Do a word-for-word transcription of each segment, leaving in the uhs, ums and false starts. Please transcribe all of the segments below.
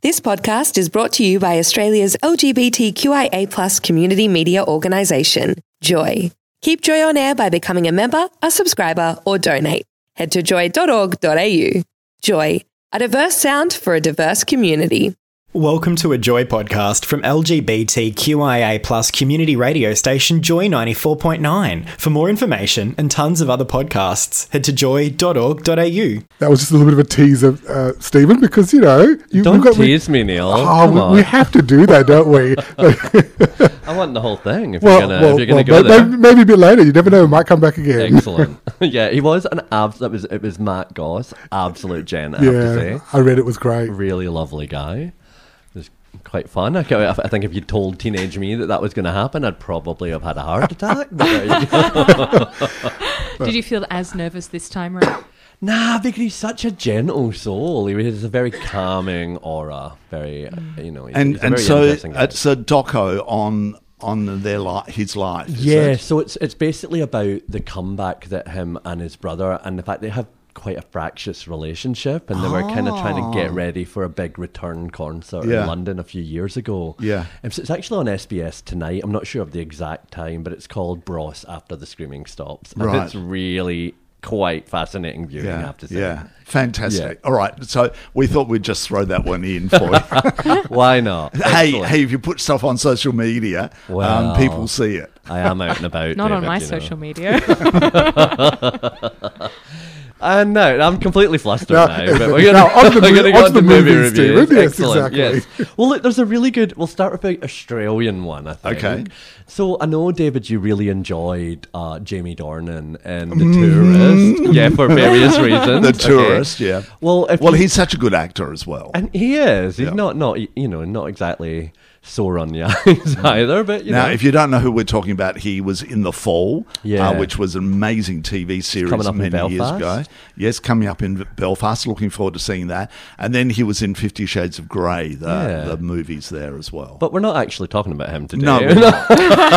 This podcast is brought to you by Australia's L G B T Q I A plus community media organisation, Joy. Keep Joy on air by becoming a member, a subscriber, or donate. Head to joy dot org dot a u. Joy, a diverse sound for a diverse community. Welcome to a Joy podcast from L G B T Q I A plus community radio station Joy ninety-four point nine. For more information and tons of other podcasts, head to joy dot org dot a u. That was just a little bit of a teaser, uh, Stephen, because, you know... You, don't got, tease we, me, Neil. Oh, Come on. we, we have to do that, don't we? I want the whole thing if well, you're going well, to well, well, go there. maybe, maybe a bit later. You never know. We might come back again. Excellent. Yeah, he was an abs. That was it. Was Matt Goss, absolute gent. I have to Yeah, say, I read it was great. really lovely guy. It was quite fun. I, ca- I think if you told teenage me that that was going to happen, I'd probably have had a heart attack. But there you go. Did you feel as nervous this time around? Nah, because he's such a gentle soul. He has a very calming aura. Very, uh, you know, he's, and he's a and very so interesting guy. it's a doco on on their li- his life. is Yeah, it? so it's it's basically about the comeback that him and his brother, and the fact they have quite a fractious relationship, and they were kind of trying to get ready for a big return concert Yeah. in London a few years ago. Yeah. And so it's actually on S B S tonight. I'm not sure of the exact time, but it's called Bros After the Screaming Stops. And Right. it's really quite fascinating viewing, I Yeah, have to say. yeah, fantastic. Yeah. All right, so we thought we'd just throw that one in for you. Why not? hey, Excellent. hey, if you put stuff on social media, Well, um, people see it. I am out and about. Not on David, my you know. social media. And no, I'm completely flustered No, now. But we're gonna, now, on the we're mo- gonna go on on the to movie movies, reviews. Stephen. Yes, Excellent. exactly. Yes. Well, look, there's a really good. We'll start with an Australian one, I think. Okay. So I know, David, you really enjoyed uh, Jamie Dornan and The Mm-hmm. Tourist. Yeah, for various reasons. The Okay. tourist, yeah. Well, if Well, you- he's such a good actor as well. and he is. He's Yeah. not not you know not exactly sore on the eyes either. But you Now, know. if you don't know who we're talking about, he was in The Fall, Yeah. uh, which was an amazing T V series coming up in many years Belfast. ago. Yes, coming up in Belfast. Looking forward to seeing that. And then he was in Fifty Shades of Grey, the, Yeah. the movies there as well. But we're not actually talking about him today. No, we're not.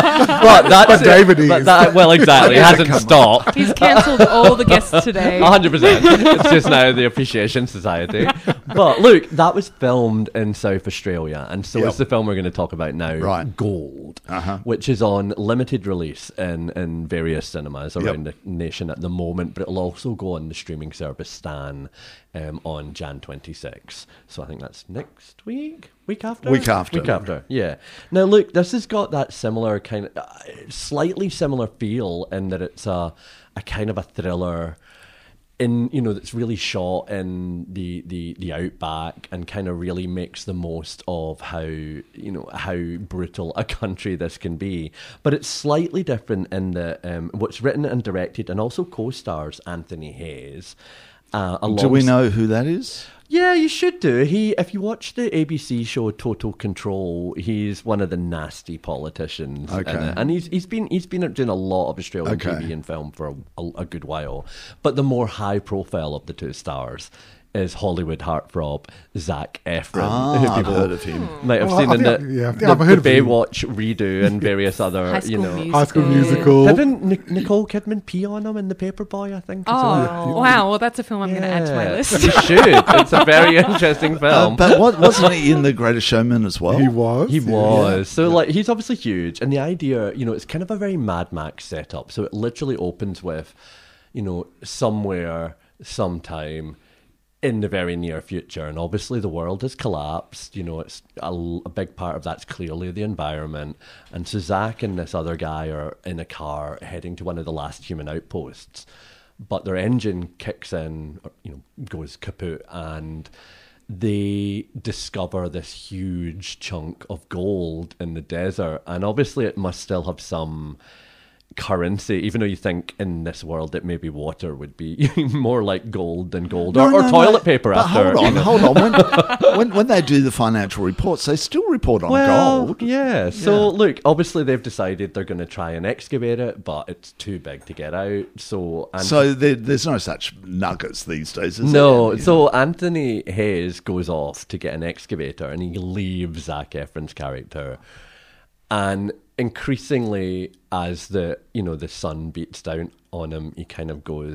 but that's But David is. But that, well, exactly. It hasn't stopped. He's cancelled all the guests today. one hundred percent. It's just now the Appreciation Society. But look, that was filmed in South Australia, and so Yep. it's the film we're going to talk about now, Right. Gold, Uh-huh. which is on limited release in, in various cinemas around Yep. the nation at the moment, but it'll also go on the streaming service Stan um, on January twenty-sixth. So I think that's next week? Week after? Week after. Week after, yeah. Now, look, this has got that similar kind of, uh, slightly similar feel in that it's a, a kind of a thriller in, you know, that's really shot in the, the, the outback and kind of really makes the most of how, you know, how brutal a country this can be. But it's slightly different in that um, what's written and directed and also co-stars Anthony Hayes. Uh, Do we alongside- know who that is? Yeah, you should do. He, if you watch the A B C show Total Control, he's one of the nasty politicians. Okay. in it. And he's he's been he's been doing a lot of Australian Okay. T V and film for a, a, a good while. But the more high profile of the two stars is Hollywood heartthrob Zac Efron. Ah, who I've people heard of him. might have Oh, seen I in the, think- yeah, I think the, I've the heard of him. Baywatch redo and various other, High School you know. Musical. High School Musical. Didn't Nic- Nicole Kidman pee on him in The Paperboy, I think? as Oh, well? wow. Well, that's a film I'm going to add to my Yeah. list. You should. It's a very interesting Uh, film. but what, wasn't he in The Greatest Showman as well? He was. He yeah. was. So, like, he's obviously huge. And the idea, you know, it's kind of a very Mad Max setup. So it literally opens with, you know, somewhere, sometime in the very near future. And obviously the world has collapsed. You know, it's a, a big part of that's clearly the environment. And so Zach and this other guy are in a car heading to one of the last human outposts. But their engine kicks in, or, you know, goes kaput, and they discover this huge chunk of gold in the desert. And obviously it must still have some currency, even though you think in this world that maybe water would be more like gold than gold, No, or, or no, toilet no. paper. But after hold you on, know. hold on. When, when when they do the financial reports, they still report on Well, gold. yeah. So Yeah. look, obviously they've decided they're going to try and excavate it, but it's too big to get out. So and So there, there's no such nuggets these days, is no, there? so Anthony Hayes goes off to get an excavator, and he leaves Zac Efron's character. And increasingly, as the you know the sun beats down on him, he kind of goes,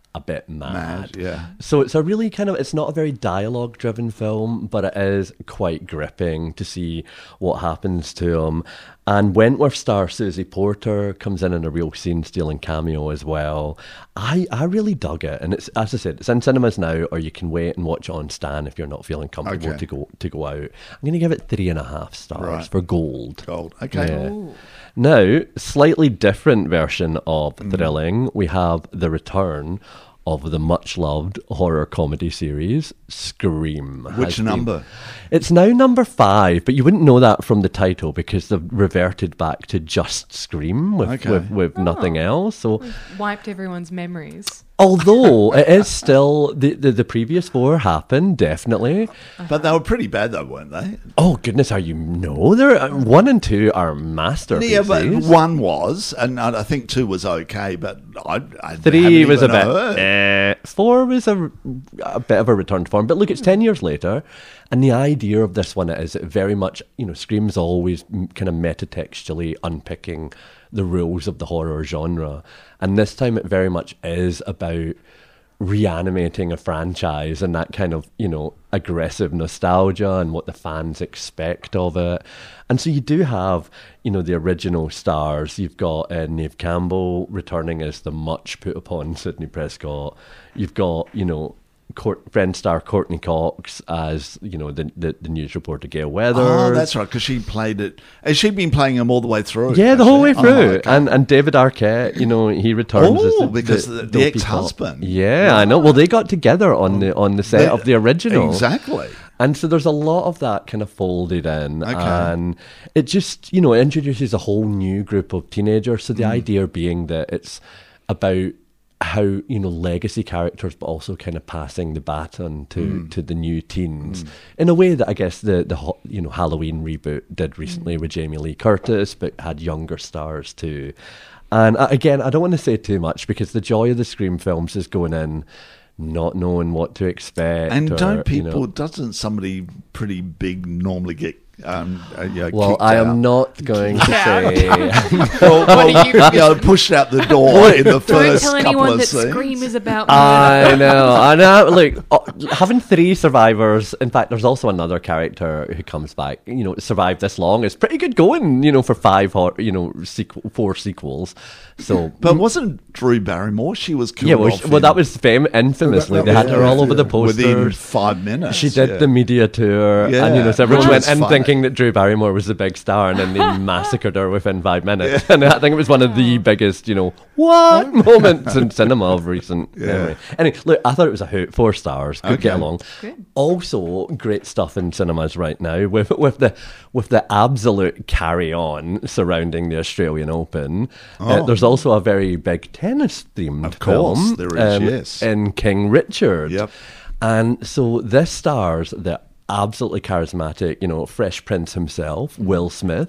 a bit mad. Mad, yeah. So it's a really kind of, it's not a very dialogue driven film, but it is quite gripping to see what happens to him. And Wentworth star Susie Porter comes in in a real scene stealing cameo as well. I, I really dug it. And it's, as I said, it's in cinemas now, or you can wait and watch it on Stan if you're not feeling comfortable Okay. to go to go out. I'm going to give it three and a half stars Right. for gold. Gold. Okay. Yeah. Now, slightly different version of Thrilling, we have the return of the much-loved horror comedy series, Scream. Which has been- number? It's now number five, but you wouldn't know that from the title because they've reverted back to just Scream with, Okay. with, with nothing else. So, Wiped everyone's memories. although it is still, the, the, the previous four happened, definitely. But they were pretty bad, though, weren't they? Oh, goodness, how you know? They're, uh, one and two are masterpieces. Yeah, but one was, and I I think two was okay, but I, I Three haven't was a even bit. heard. Eh. Four was a, a bit of a return to form. But look, it's ten years later, and the idea of this one is very much, you know, Scream's always m- kind of metatextually unpicking the rules of the horror genre. And this time it very much is about reanimating a franchise and that kind of, you know, aggressive nostalgia and what the fans expect of it. And so you do have, you know, the original stars. You've got uh, Neve Campbell returning as the much put upon Sidney Prescott. You've got, you know, Court, Friend star Courtney Cox as, you know, the the, the news reporter Gail Weathers. Oh, that's right, because she played it. Has she been playing them all the way through? Yeah, the whole way actually? through. Oh, okay. And and David Arquette, you know, he returns Oh, as the, because the- the dopey ex-husband. cop. Yeah, I know. Well, they got together on the on the set They- of the original. Exactly. And so there's a lot of that kind of folded in. Okay. And it just, you know, introduces a whole new group of teenagers. So the Mm. idea being that it's about how, you know, legacy characters, but also kind of passing the baton to, Mm. to the new teens in a way that I guess the, the ho- you know, Halloween reboot did recently with Jamie Lee Curtis, but had younger stars too. And uh, again, I don't want to say too much because the joy of the Scream films is going in not knowing what to expect. And or, don't you people, know- doesn't somebody pretty big normally get um, uh, you know, Well, kicked I out? am not going to say. Well, well, are you- you know, pushed out the door in the Don't first tell couple anyone of that scenes. Scream is about murder. I know, I know. Look, uh, having three survivors. In fact, there's also another character who comes back. You know, survived this long is pretty good going. You know, for five, hor- you know, sequel, four sequels. So, But wasn't Drew Barrymore? She was killed yeah, well, off she- well in- that was fame infamously. That- They that had was- her all yeah, over the yeah. within posters. five minutes. She did yeah. the media tour, and you know, Yeah, so everyone which went was in funny. thinking that Drew Barrymore was the big star, and then they massacred her within five minutes. And I think it was one of the biggest, you know, what moments in cinema of recent memory. Anyway, look, I thought it was a hoot. Four stars. Could get Okay. along. Good. Also, great stuff in cinemas right now with with the with the absolute carry on surrounding the Australian Open. Uh, Oh. there's also a very big tennis themed Of course, film. there is, um, yes. in King Richard. Yep. And so this stars the absolutely charismatic, you know, Fresh Prince himself, Will Smith,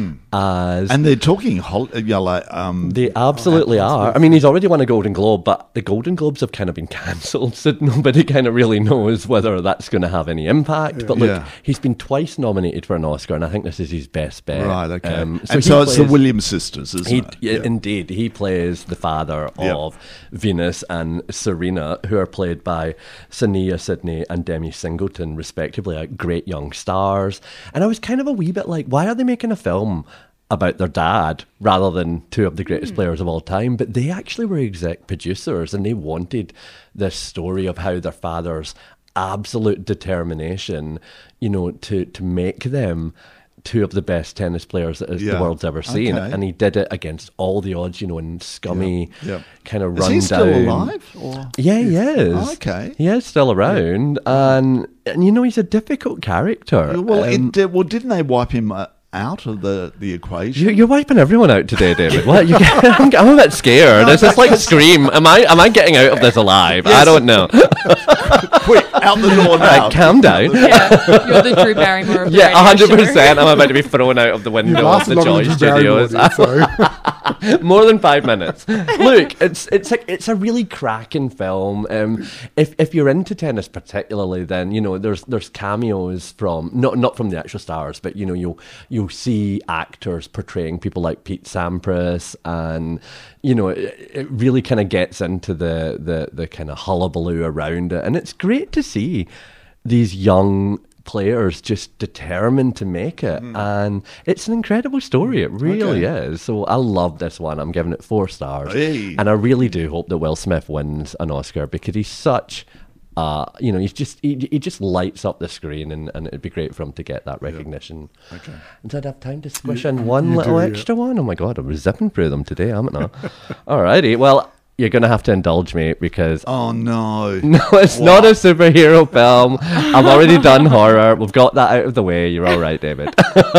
as And they're talking, hol- you know, like, um, they absolutely are. I mean, he's already won a Golden Globe, but the Golden Globes have kind of been cancelled, so nobody kind of really knows whether that's going to have any impact. But look, Yeah. he's been twice nominated for an Oscar, and I think this is his best bet. right, okay. Um, and he so it's the plays- Williams sisters, isn't he, it? yeah, Indeed, he plays the father Yep. of Venus and Serena, who are played by Sania Sidney and Demi Singleton, respectively, like great young stars. And I was kind of a wee bit like, why are they making a film about their dad rather than two of the greatest players of all time? But they actually were exec producers, and they wanted this story of how their father's absolute determination, you know, to to make them two of the best tennis players that Yeah. the world's ever seen. Okay. And he did it against all the odds, you know, in scummy Yeah. kind of Is run he still down. alive? Or? Yeah, he is. Oh, okay. He is still around. And, and, you know, he's a difficult character. Well, Um, it, did- well, didn't they wipe him uh, out of the, the equation? you- You're wiping everyone out today, David. What? You get, I'm, I'm a bit scared. Is this like Scream? Am I am I getting out of this alive? I don't know. Quick, out the door now. Right, calm down. Yeah, you're the Drew Barrymore of the Yeah, radio one hundred show. percent. I'm about to be thrown out of the You window of lasted the longer Joy than Drew Barrymore Studios. did, so. More than five minutes. Look, it's it's like it's a really cracking film. Um, if if you're into tennis particularly, then you know there's there's cameos from not not from the actual stars, but you know you'll you'll see actors portraying people like Pete Sampras, and you know it, it really kind of gets into the the the kind of hullabaloo around it, and it's great to see these young players just determined to make it, mm. and it's an incredible story. It really okay. is. So I love this one. I'm giving it four stars, hey. and I really do hope that Will Smith wins an Oscar because he's such uh you know he's just he, he just lights up the screen, and, and it'd be great for him to get that recognition. Yep. Okay. And did I have time to squish you, in one little do, extra yeah. one? Oh my god, I was zipping through them today, haven't I? Alrighty, well, you're going to have to indulge me because... Oh, no. No, it's what? Not a superhero film. I've already done horror. We've got that out of the way. You're all right, David.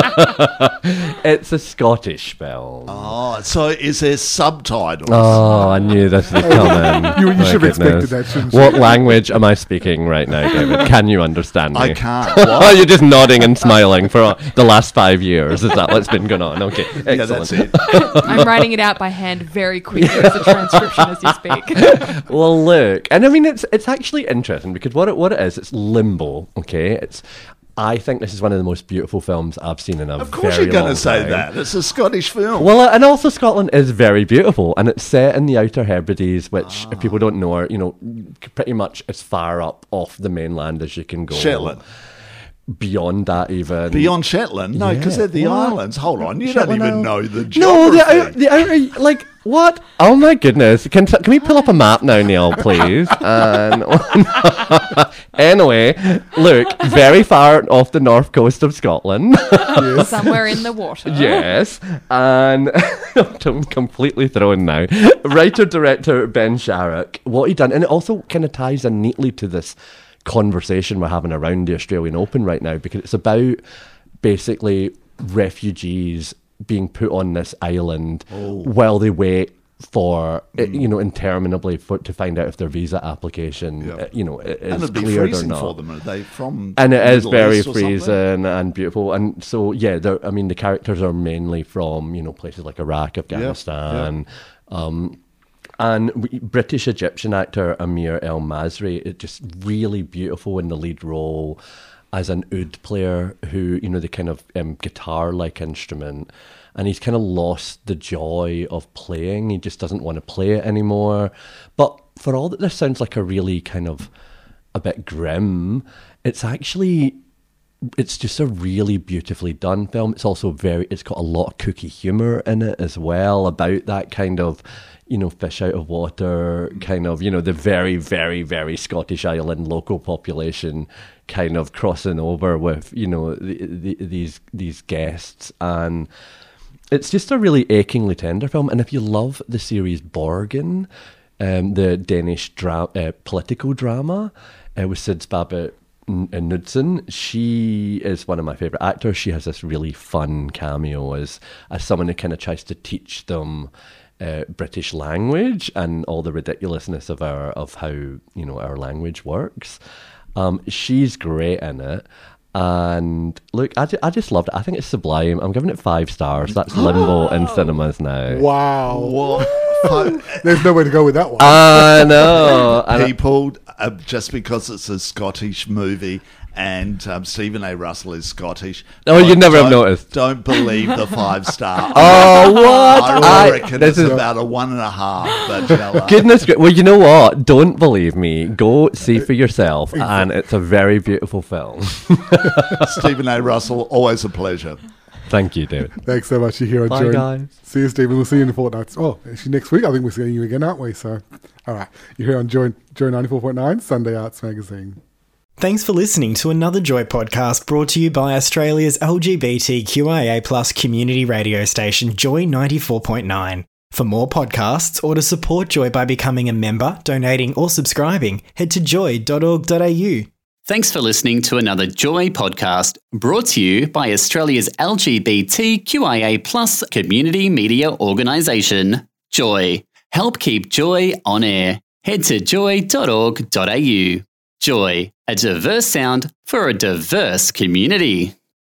It's a Scottish film. Oh, so is there subtitles? Oh, I knew this was coming. you you should have expected that, shouldn't you? What language am I speaking right now, David? Can you understand me? I can't. Oh, you're just nodding and smiling for the last five years. Is that what's been going on? Okay, excellent. Yeah, that's it. I'm writing it out by hand very quickly as a transcription as you speak. Well, look, and I mean, it's it's actually interesting because what it, what it is, it's limbo, okay? It's I think this is one of the most beautiful films I've seen in a very long time. Of course you're going to say that. It's a Scottish film. Well, and also Scotland is very beautiful, and it's set in the Outer Hebrides, which, ah. if people don't know, are, you know, pretty much as far up off the mainland as you can go. Shetland. Beyond that, even beyond Shetland, no, because yeah. they're the what? Islands. Hold on, you Shetland don't even Island. know the geography. No, the outer, the outer, like what? Oh my goodness! Can can we pull up a map now, Neil, please? And anyway, look, very far off the north coast of Scotland, yes. somewhere in the water. Yes, and I'm completely thrown now. Writer director Ben Sharrock, what he done, and it also kind of ties in neatly to this conversation we're having around the Australian Open right now, because it's about basically refugees being put on this island oh. while they wait for mm. you know interminably for to find out if their visa application yeah. uh, you know is and cleared or not. For them. Are they from and it is very East freezing and beautiful, and so yeah, I mean the characters are mainly from you know places like Iraq, Afghanistan. Yeah. Yeah. Um, And British Egyptian actor Amir El Masri, it just really beautiful in the lead role as an oud player who, you know, the kind of um, guitar-like instrument. And he's kind of lost the joy of playing. He just doesn't want to play it anymore. But for all that this sounds like a really kind of a bit grim, it's actually... It's just a really beautifully done film. It's also very, it's got a lot of kooky humour in it as well, about that kind of, you know, fish out of water, kind of, you know, the very, very, very Scottish Island local population kind of crossing over with, you know, the, the, these these guests. And it's just a really achingly tender film. And if you love the series Borgen, um, the Danish dra- uh, political drama uh, with Sids Babett Knudsen, she is one of my favourite actors. She has this really fun cameo as as someone who kind of tries to teach them uh, British language and all the ridiculousness of our of how you know our language works. Um, she's great in it. And look, I, ju- I just loved it. I think it's sublime. I'm giving it five stars. That's Limbo in cinemas now. Wow. What? There's no way to go with that one. I know. People, uh, just because it's a Scottish movie and um, Stephen A. Russell is Scottish. Oh, you'd never have noticed. Don't believe the five star. Oh, what? I reckon I, it's is about a one and a half. But goodness, well, you know what? Don't believe me. Go see for yourself, and it's a very beautiful film. Stephen A. Russell, always a pleasure. Thank you, David. Thanks so much. You're here on Bye, Joy. guys. See you, Stephen. We'll see you in a fortnight. Oh, actually, next week I think we're seeing you again, aren't we? So, all right. You're here on Joy, Joy ninety-four point nine, Sunday Arts Magazine. Thanks for listening to another Joy podcast brought to you by Australia's L G B T Q I A plus community radio station, Joy ninety-four point nine. For more podcasts or to support Joy by becoming a member, donating or subscribing, head to joy dot org dot a u. Thanks for listening to another Joy podcast brought to you by Australia's L G B T Q I A plus community media organisation, Joy. Help keep Joy on air. Head to joy dot org dot a u. Joy, a diverse sound for a diverse community.